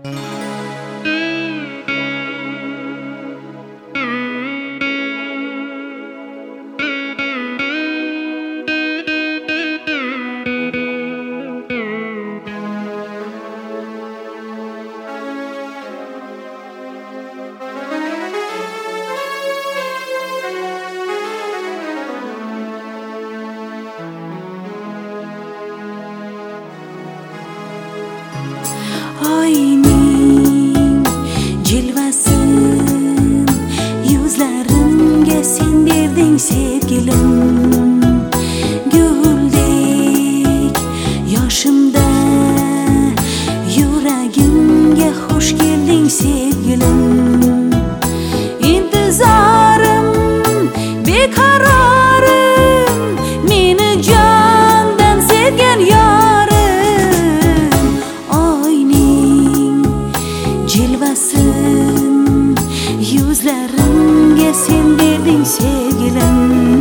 Oyning jilvasin yuzlarimga sen berding sevgilim, guldek yoshimda yuragimga xush kelding sevgilim. İntizorim beqarorim, meni jondan sevgan yorim. Oyning jilvasin yuzlarimga sen berding sevgilim.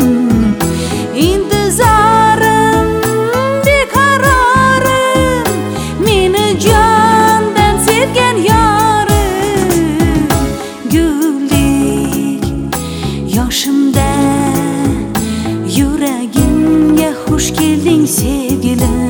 İntizorim beqarorim, meni jondan sevgan yorim. Guldek yoshimda yuragimga xush kelding sevgilim.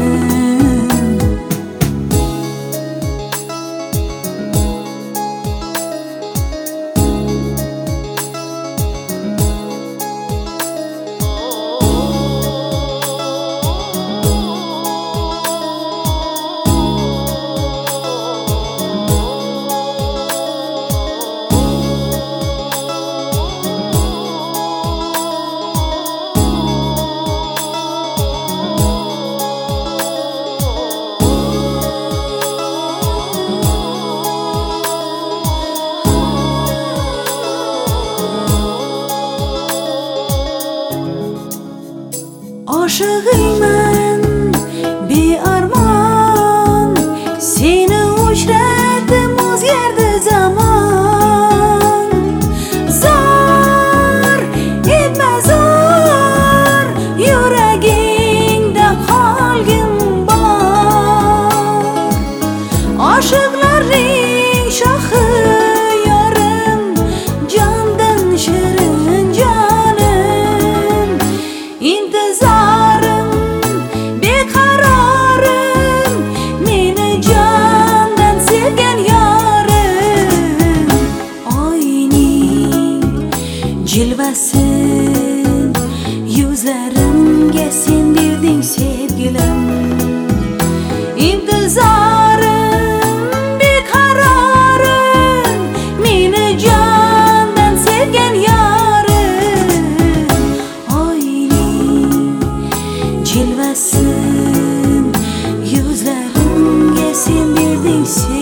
Aşığıyman bearmon, seni uchradim o'zgardi zamon. Zor etma zor, yuragingda qolgin bor. Oshiqlarning shohi yorim, jondan shirin jonim. İntizorim beqarorim, meni jondan sevgan yorim. Oyning jilvasin yuzlarimga sen berding sevgilim. İntizorim beqarorim, meni jondan sevgan yorim. Oyning jilvasin yuzlarimga sen berding sevgilim.